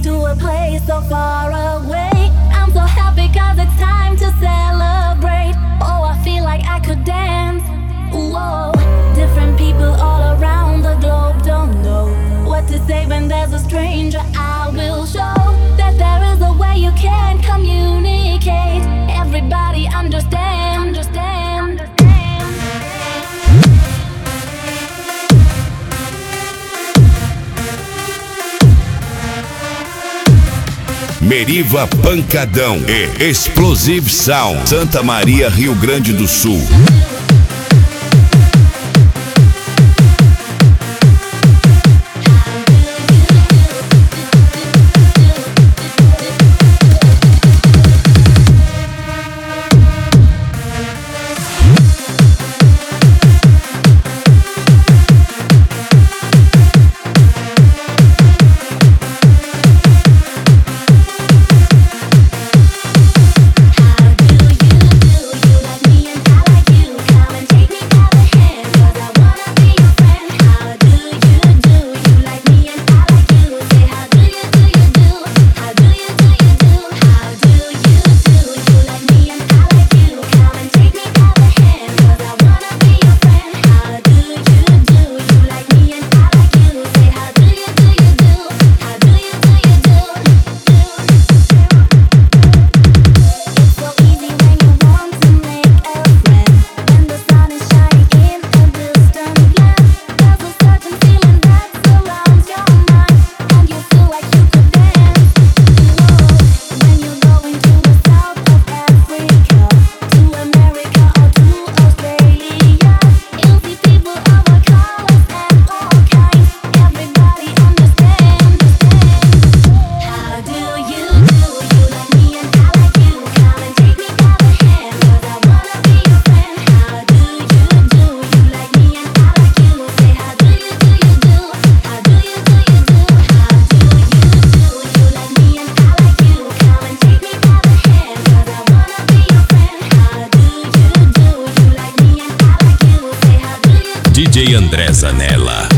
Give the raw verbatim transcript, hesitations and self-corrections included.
to a place so far away. I'm so happy cause it's time to celebrate. Oh, I feel like I could dance. Whoa, different people all around the globe don't know what to say when there's a stranger. I will show that there is a way you can communicate. Everybody understand, understand, understand. Meriva Pancadão e Explosive Sound, Santa Maria, Rio Grande do Sul. D J André Zanella.